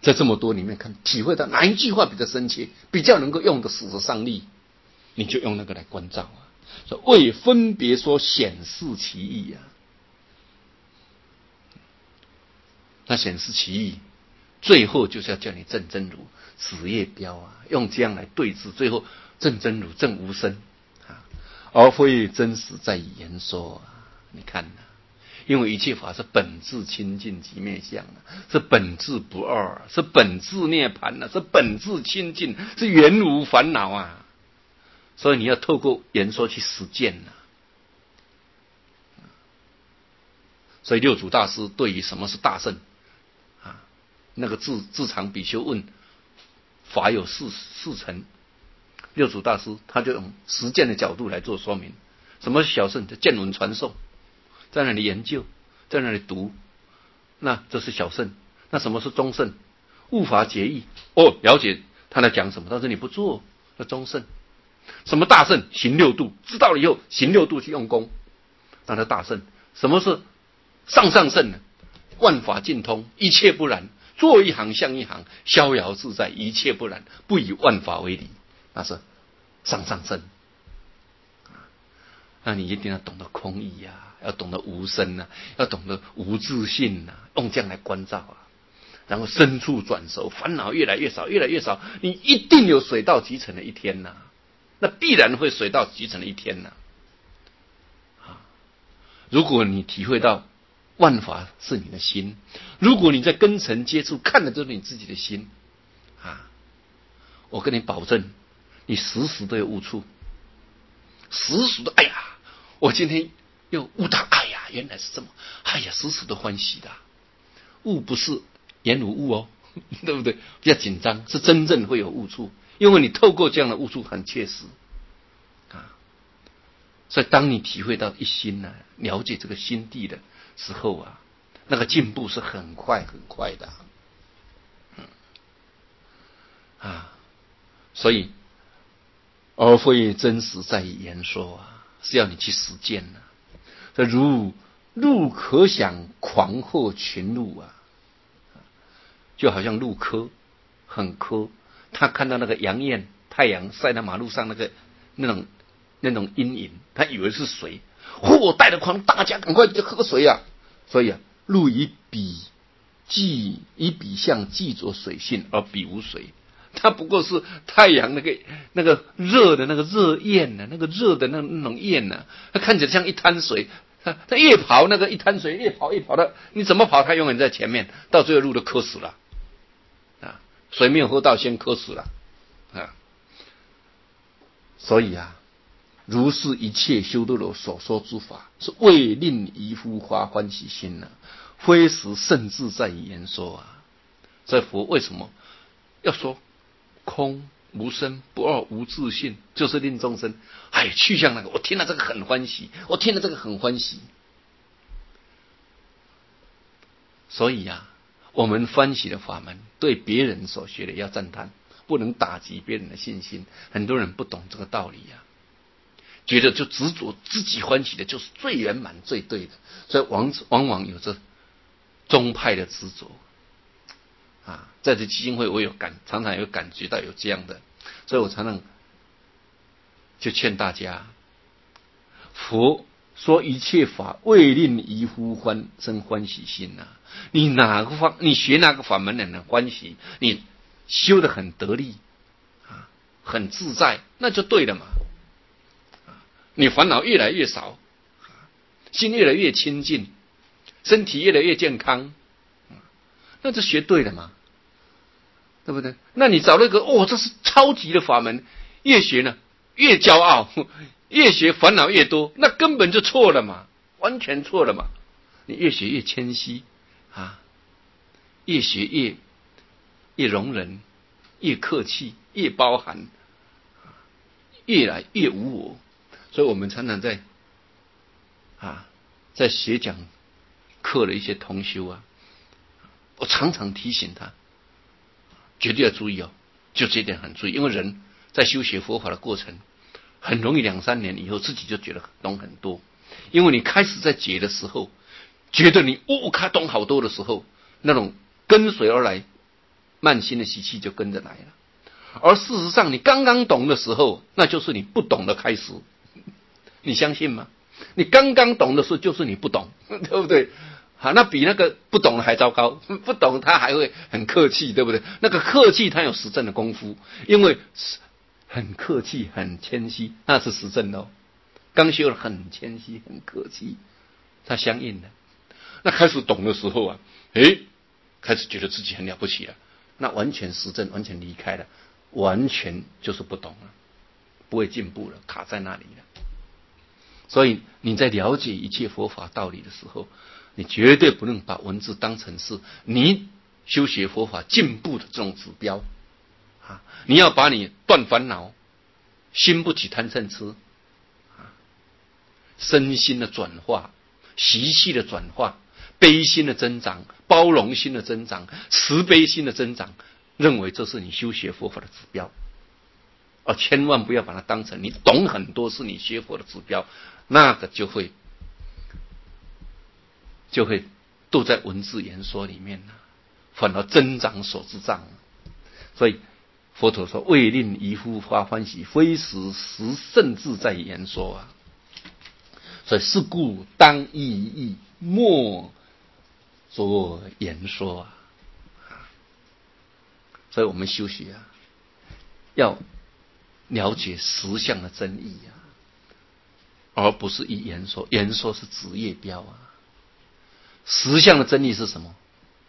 在这么多里面看，体会到哪一句话比较深切，比较能够用得使得上力，你就用那个来关照啊。说为分别说显示其意啊，那显示其意，最后就是要叫你证真如子夜标啊，用这样来对治，最后证真如证无生啊，而非真实在言说啊。你看呐、啊，因为一切法是本质清净即灭相啊，是本质不二，是本质涅槃啊，是本质清净，是原无烦恼啊。所以你要透过言说去实践啊。所以六祖大师对于什么是大圣啊，那个自自常比丘问法有四四层，六祖大师他就用实践的角度来做说明。什么是小圣？就见闻传授，在那里研究，在那里读，那这是小圣。那什么是中圣？悟法解义，哦，了解他在讲什么，但是你不做，那中圣。什么大圣？行六度，知道了以后行六度去用功，那他大圣。什么是上上圣呢？万法尽通，一切不染，做一行像一行，逍遥自在，一切不染，不以万法为理，那是上上圣。那你一定要懂得空义啊，要懂得无生啊，要懂得无自性啊，用这样来关照啊，然后深处转熟，烦恼越来越少，越来越少，你一定有水到渠成的一天呐、啊，那必然会水到渠成的一天呐、啊。啊，如果你体会到万法是你的心，如果你在根尘接触，看的都是你自己的心啊，我跟你保证，你时时都有悟处，时时的，哎呀，我今天又悟到，哎呀，原来是这么，哎呀，时时都欢喜的。悟不是言无悟哦，对不对？不要紧张，是真正会有悟处，因为你透过这样的悟处很切实啊。所以当你体会到一心呢、啊，了解这个心地的时候啊，那个进步是很快很快的。嗯啊，所以而非真实在于言说啊，是要你去实践啊。这如鹿可享狂获群鹿啊，就好像鹿科很科，他看到那个阳焰太阳晒在马路上那个那种那种阴影，他以为是水，嚯，带着狂，大家赶快就喝水啊！所以啊，鹿以彼记以彼相记着水性，而彼无水。它不过是太阳那个那个热的那个热焰呢、啊，那个热的那那种焰呢、啊，它看起来像一滩水。它它越跑那个一滩水，越跑越跑的，你怎么跑，它永远在前面，到最后路都渴死了啊！水没有喝到，先渴死了啊！所以啊，如是一切修得罗所说之法，是为令愚夫发欢喜心呢、啊，非实甚至在于言说啊。所以佛为什么要说空无生不二无自性，就是令众生哎去向那个，我听了这个很欢喜，我听了这个很欢喜。所以呀、啊，我们欢喜的法门，对别人所学的要赞叹，不能打击别人的信心。很多人不懂这个道理呀、啊，觉得就执着自己欢喜的就是最圆满最对的，所以往往往有着宗派的执着。啊，在这基金会我有感，常常有感觉到有这样的，所以我常常就劝大家，佛说一切法为令愚夫欢生欢喜心呐、啊。你哪个法，你学哪个法门能欢喜，你修得很得力啊，很自在，那就对了嘛。你烦恼越来越少，心越来越清净，身体越来越健康，那就学对了嘛。对不对？那你找那个哦，这是超级的法门，越学呢越骄傲，越学烦恼越多，那根本就错了嘛，完全错了嘛。你越学越谦虚啊，越学越越容忍，越客气，越包含，越来越无我。所以我们常常在啊，在学讲课的一些同修啊，我常常提醒他。绝对要注意哦，就这一点很注意，因为人在修学佛法的过程，很容易两三年以后自己就觉得懂很多，因为你开始在解的时候，觉得你哦，他懂好多的时候，那种跟随而来慢心的习气就跟着来了。而事实上，你刚刚懂的时候，那就是你不懂的开始。你相信吗？你刚刚懂的时候，就是你不懂，对不对？好，那比那个不懂的还糟糕。不懂他还会很客气，对不对？那个客气他有实证的功夫，因为很客气、很谦虚，那是实证的哦。刚修了很谦虚、很客气，他相应的。那开始懂的时候啊，诶，开始觉得自己很了不起了，那完全实证，完全离开了，完全就是不懂了，不会进步了，卡在那里了。所以你在了解一切佛法道理的时候，你绝对不能把文字当成是你修学佛法进步的这种指标啊！你要把你断烦恼、心不起贪嗔痴啊、身心的转化、习气的转化、悲心的增长、包容心的增长、慈悲心的增长，认为这是你修学佛法的指标。而千万不要把它当成你懂很多是你学佛的指标，那个就会就会都在文字言说里面了，反而增长所知障。所以佛陀说：“为令渔夫发欢喜，非时时甚至在言说啊。”所以是故当意义，莫作言说啊。所以我们修学啊，要了解实相的真义啊，而不是以言说。言说是职业标啊。实相的真理是什么？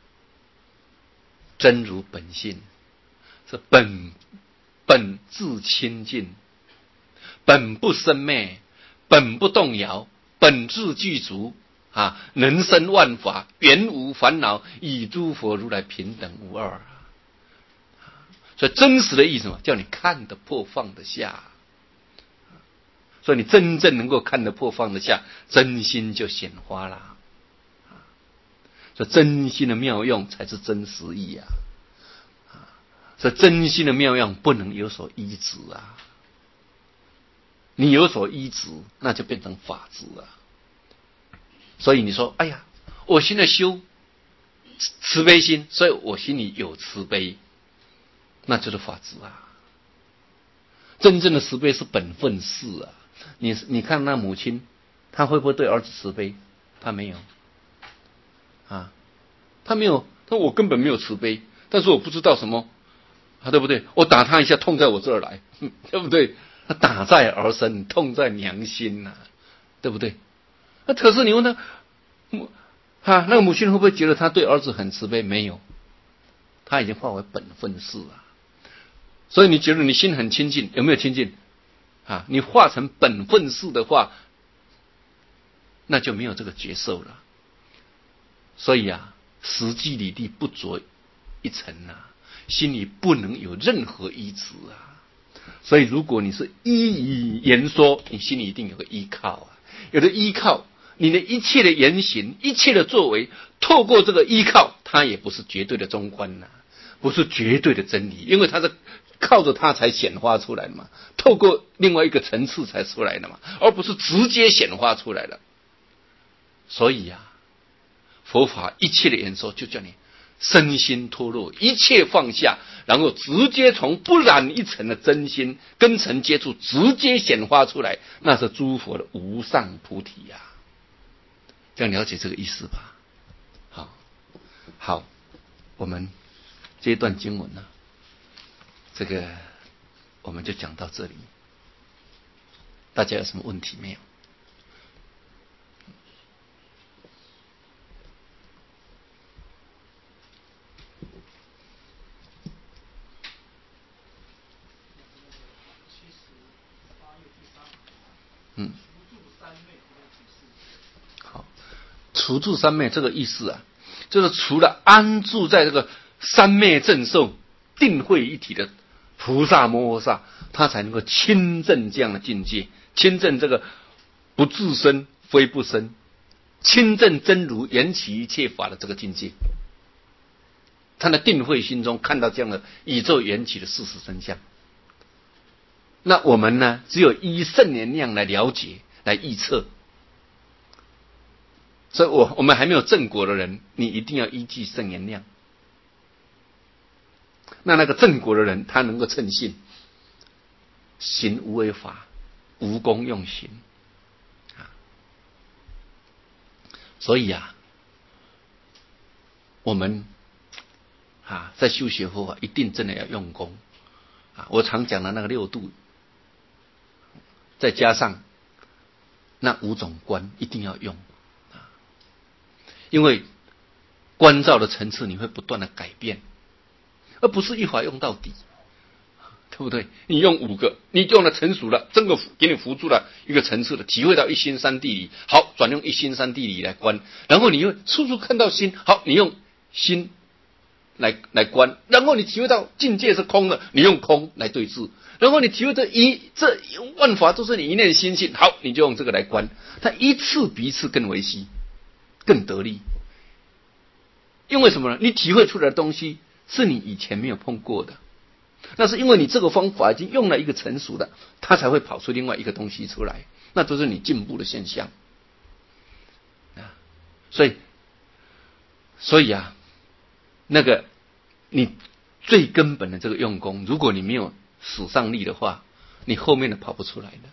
真如本性，是本本自清净，本不生灭，本不动摇，本自具足啊，能生万法，原无烦恼，与诸佛如来平等无二啊。所以真实的意思嘛，叫你看得破放得下。所以你真正能够看得破放得下，真心就显花了。所以真心的妙用才是真实义啊！所以真心的妙用不能有所依止啊！你有所依止，那就变成法执啊！所以你说，哎呀，我现在修慈悲心，所以我心里有慈悲，那就是法执啊！真正的慈悲是本分事啊！你你看那母亲，她会不会对儿子慈悲？她没有。啊，他没有，他我根本没有慈悲，但是我不知道什么，啊，对不对？我打他一下，痛在我这儿来，对不对？他打在儿身，痛在娘心呐、啊，对不对？那可是你问他，啊，那个母亲会不会觉得他对儿子很慈悲？没有，他已经化为本分事啊。所以你觉得你心很清净，有没有清净？啊，你化成本分事的话，那就没有这个觉受了。所以啊，实际里地不着一层啊，心里不能有任何依止啊。所以如果你是依以言说，你心里一定有个依靠啊，有了依靠，你的一切的言行、一切的作为，透过这个依靠，它也不是绝对的中观呐、啊，不是绝对的真理，因为它是靠着它才显化出来的嘛，透过另外一个层次才出来的嘛，而不是直接显化出来的。所以啊，佛法一切的言说，就叫你身心脱落，一切放下，然后直接从不染一层的真心根尘接触，直接显化出来，那是诸佛的无上菩提呀、啊。这样了解这个意思吧？好，好，我们这一段经文呢，这个我们就讲到这里。大家有什么问题没有？嗯，好，除住三昧这个意思啊，就是除了安住在这个三昧正受定慧一体的菩萨摩诃萨，他才能够亲证这样的境界，亲证这个不自生非不生，亲证真如缘起一切法的这个境界。他的定慧心中看到这样的宇宙缘起的事实真相。那我们呢，只有依圣言量来了解，来预测。所以我我们还没有正果的人，你一定要依据圣言量。 那那个正果的人，他能够称信，行无为法，无功用行啊。所以啊，我们啊在修学佛法，一定真的要用功啊。我常讲的那个六度，再加上那五种观，一定要用啊，因为观照的层次你会不断的改变，而不是一法用到底，对不对？你用五个，你用了成熟了，真的给你扶住了一个层次了，体会到一心三谛理，好，转用一心三谛理来观，然后你又处处看到心，好，你用心来来观，然后你体会到境界是空的，你用空来对治，然后你体会到一这万法都是你一念心性，好，你就用这个来观，它一次比一次更维系，更得力。因为什么呢？你体会出来的东西是你以前没有碰过的，那是因为你这个方法已经用了一个成熟的，它才会跑出另外一个东西出来，那都是你进步的现象啊。所以，所以啊，那个你最根本的这个用功，如果你没有使上力的话，你后面的跑不出来的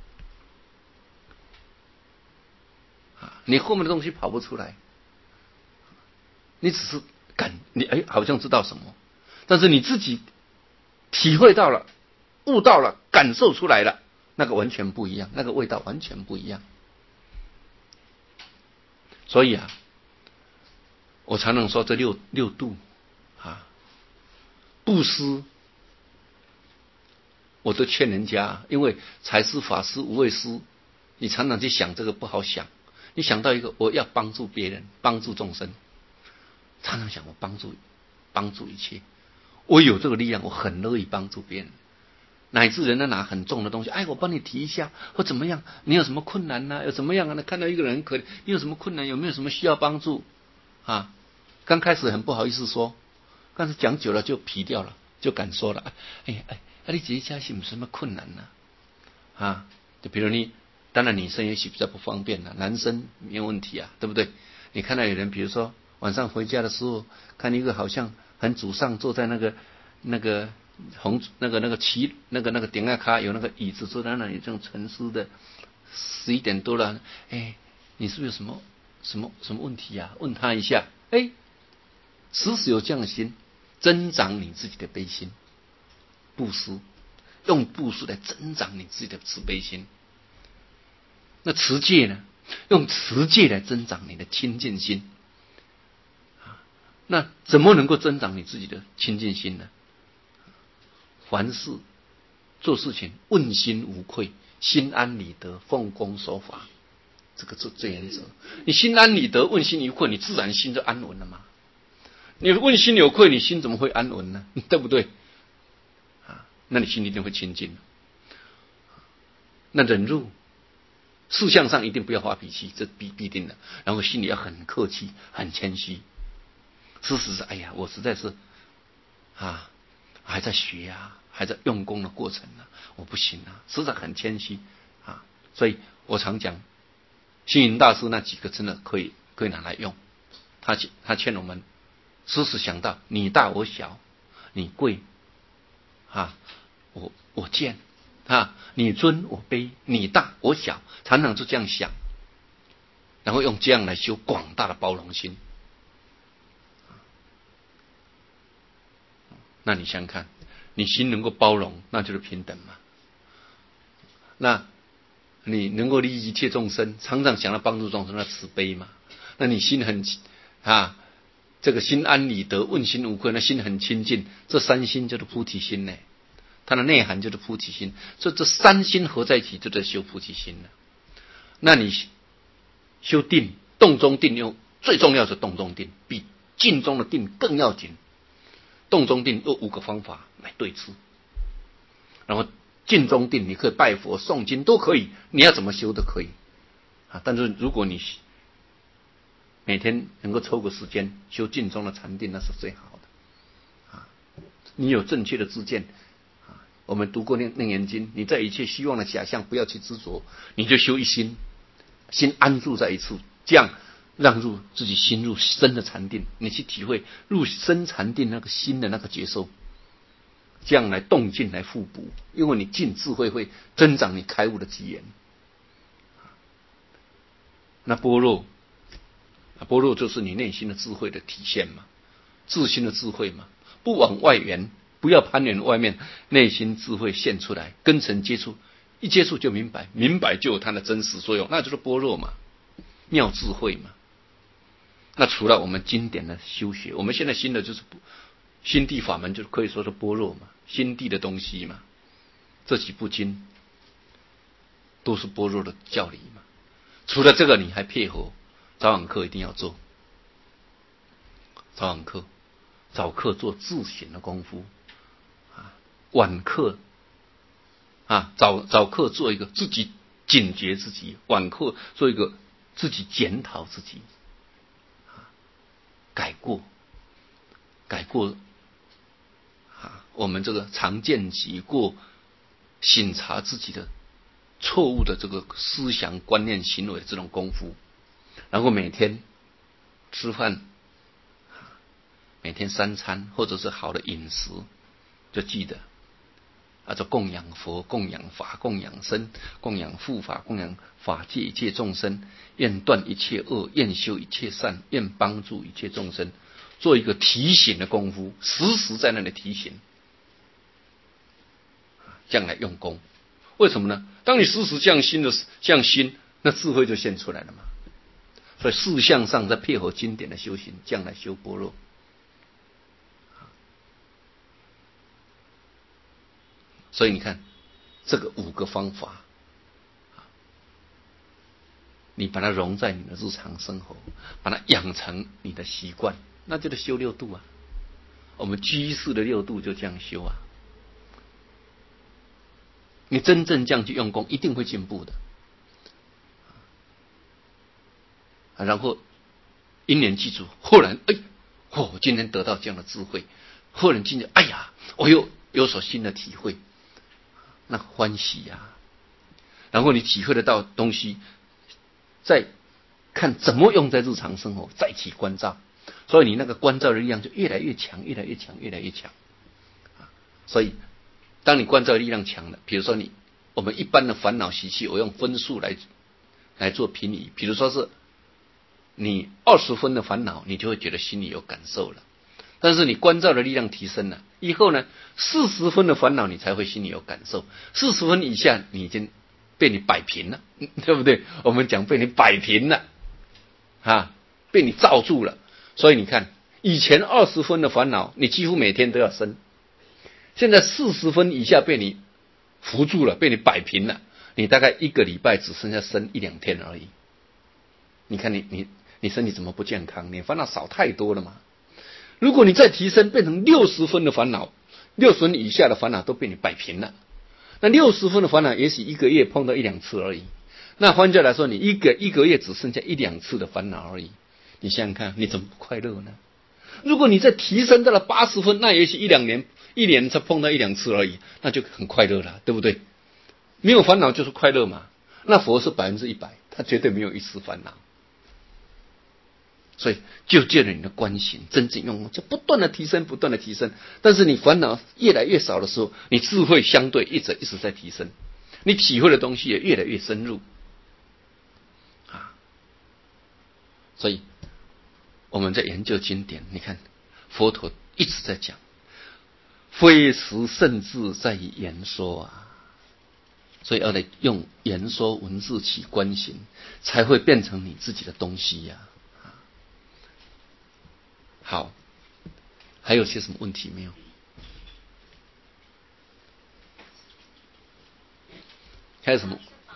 啊，你后面的东西跑不出来。你只是感你哎，好像知道什么，但是你自己体会到了、悟到了、感受出来了，那个完全不一样，那个味道完全不一样。所以啊，我常常说这六六度啊，布施，我都劝人家，因为财施、法施、无畏施，你常常去想这个不好想，你想到一个我要帮助别人、帮助众生。常常想我帮助帮助一切，我有这个力量，我很乐意帮助别人，乃至人家拿很重的东西，哎，我帮你提一下，或怎么样？你有什么困难呢、啊？有怎么样啊？看到一个人很可怜，你有什么困难？有没有什么需要帮助？啊，刚开始很不好意思说，但是讲久了就皮掉了，就敢说了。哎呀，哎，啊，你这一家是有什么困难呢、啊？啊，就比如你，当然女生也许比较不方便了，男生没有问题啊，对不对？你看到有人，比如说。晚上回家的时候，看一个好像很沮丧，坐在那个那个红那个那个旗那个那个顶下卡有那个椅子坐在那里，这种沉思的，十一点多了，哎，你是不是有什么什么什么问题啊？问他一下，哎，时时有这样的心，增长你自己的悲心，布施，用布施来增长你自己的慈悲心。那持戒呢？用持戒来增长你的清净心。那怎么能够增长你自己的清净心呢？凡事做事情问心无愧，心安理得，奉公守法，这个是最原则。你心安理得，问心无愧，你自然心就安稳了嘛。你问心有愧，你心怎么会安稳呢？对不对？啊，那你心一定会清净。那忍辱，事项上一定不要发脾气，这必必定的。然后心里要很客气，很谦虚。事实是，哎呀，我实在是啊，还在学啊，还在用功的过程呢、啊，我不行啊，实在很谦虚啊。所以我常讲，星云大师那几个真的可以可以拿来用。他他劝我们，时时想到你大我小，你贵啊，我我贱啊，你尊我卑，你大我小，常常就这样想，然后用这样来修广大的包容心。那你想想看，你心能够包容，那就是平等嘛。那你能够利益一切众生，常常想要帮助众生，那慈悲嘛。那你心很啊，这个心安理得，问心无愧，那心很清净，这三心就是菩提心呢。它的内涵就是菩提心，所以这三心合在一起，就在修菩提心了。那你修定，动中定又最重要是动中定，比静中的定更要紧。动中定有五个方法来对治，然后静中定你可以拜佛诵经都可以，你要怎么修都可以啊。但是如果你每天能够抽个时间修静中的禅定，那是最好的啊。你有正确的知见啊，我们读过《楞严经》，你在一切虚妄的假象不要去执着，你就修一心，心安住在一处，这样让入自己心入深的禅定，你去体会入深禅定那个心的那个觉受， 这样来动静来互补，因为你进智慧会增长你开悟的机缘。那般若，般若就是你内心的智慧的体现嘛，自心的智慧嘛，不往外缘，不要攀缘外面，内心智慧现出来，跟尘接触，一接触就明白，明白就有它的真实作用，那就是般若嘛，妙智慧嘛。那除了我们经典的修学，我们现在新的就是心地法门，就可以说是般若嘛，心地的东西嘛，这几部经都是般若的教理嘛。除了这个，你还配合早晚课一定要做，早晚课早课做自省的功夫啊，晚课啊早早课做一个自己警觉自己，晚课做一个自己检讨自己，啊，改过改过啊，我们这个常见己过，省察自己的错误的这个思想观念行为这种功夫，然后每天吃饭，每天三餐或者是好的饮食，就记得啊，就供养佛、供养法、供养僧、供养护法、供养法界一切众生，愿断一切恶，愿修一切善，愿帮助一切众生，做一个提醒的功夫，时时在那里提醒，将来用功。为什么呢？当你时时向心的向心，那智慧就现出来了嘛。所以事项上再配合经典的修行，将来修般若。所以你看，这个五个方法，你把它融在你的日常生活，把它养成你的习惯，那就是修六度啊。我们居士的六度就这样修啊。你真正这样去用功，一定会进步的。然后因缘记住，忽然哎，哦，今天得到这样的智慧，忽然今天哎呀，我又有所新的体会，那欢喜呀、啊。然后你体会得到东西，再看怎么用在日常生活，再起关照，所以你那个关照的力量就越来越强，越来越强，越来越强。所以当你关照力量强了，比如说你我们一般的烦恼习气，我用分数来来做评比，比如说是你二十分的烦恼，你就会觉得心里有感受了。但是你关照的力量提升了以后呢，四十分的烦恼你才会心里有感受，四十分以下你已经被你摆平了，对不对？我们讲被你摆平了啊，被你罩住了。所以你看，以前二十分的烦恼你几乎每天都要生，现在四十分以下被你扶住了，被你摆平了，你大概一个礼拜只剩下生一两天而已。你看你你你身体怎么不健康？你烦恼少太多了嘛。如果你再提升变成六十分的烦恼，六十分以下的烦恼都被你摆平了，那六十分的烦恼也许一个月碰到一两次而已，那换句来说，你一个一个月只剩下一两次的烦恼而已，你想想看你怎么不快乐呢？如果你再提升到了八十分，那也许一两年一年才碰到一两次而已，那就很快乐了，对不对？没有烦恼就是快乐嘛。那佛是百分之一百，他绝对没有一丝烦恼。所以就借着你的观行，真正用功就不断的提升，不断的提升。但是你烦恼越来越少的时候，你智慧相对一直一直在提升，你体会的东西也越来越深入啊。所以我们在研究经典，你看佛陀一直在讲，非实圣智在于言说啊。所以要来用言说文字起观行，才会变成你自己的东西呀、啊。好，还有些什么问题没有？还有什么？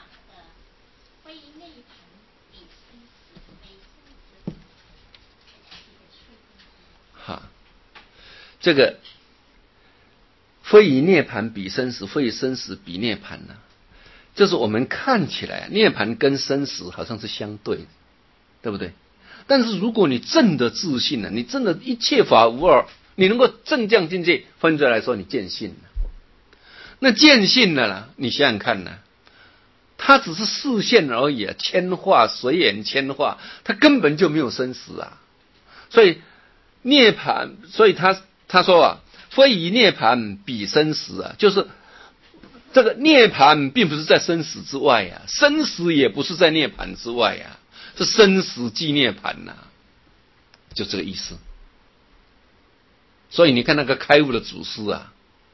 哈，这个非以涅盘比生死，非以生死比涅盘呢？就是我们看起来涅盘跟生死好像是相对的，对不对？但是如果你正的自信了，你真的一切法无二，你能够正降境界，换句来说，你见性了。那见性了啦，你想想看呢，它只是视线而已啊，千化随缘千化，它根本就没有生死啊。所以涅盘，所以他他说啊， 非以涅盘比生死啊，就是这个涅盘并不是在生死之外呀、啊，生死也不是在涅盘之外呀、啊，是生死即涅盘呐、啊，就这个意思。所以你看那个开悟的祖师啊，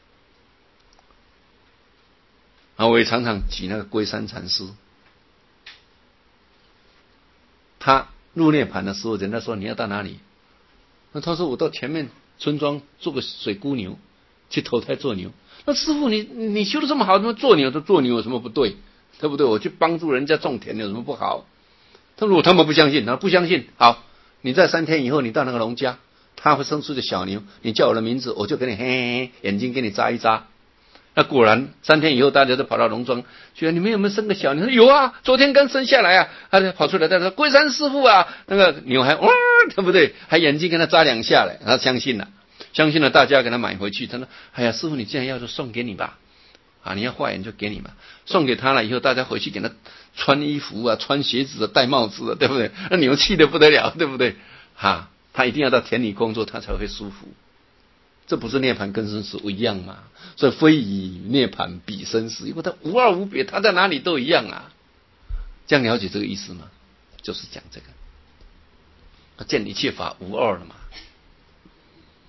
啊，我也常常举那个龟山禅师，他入涅盘的时候，人家说你要到哪里？那他说我到前面村庄做个水姑牛，去投胎做牛。那师父你你修的这么好，怎么做牛？他做牛有什么不对？对不对？我去帮助人家种田有什么不好？他如果他们不相信，他不相信，好，你在三天以后你到那个农家，他会生出的小牛，你叫我的名字，我就给你嘿嘿嘿眼睛给你眨一眨。那果然三天以后，大家都跑到农庄，觉得你们有没有生个小牛？说有啊，昨天刚生下来啊。他就跑出来，他说：“龟山师傅啊，那个牛还哇，对不对？还眼睛给他眨两下嘞。”他相信了，相信了，大家给他买回去。他说：“哎呀，师傅，你既然要就送给你吧，啊，你要化缘就给你嘛。”送给他了以后，大家回去给他穿衣服啊，穿鞋子啊，戴帽子啊，对不对？那牛气得不得了，对不对？哈，他一定要到田里工作，他才会舒服。这不是涅槃跟生死一样吗？所以非以涅槃比生死，因为它无二无别，它在哪里都一样啊。这样了解这个意思吗？就是讲这个，见一切法无二了嘛。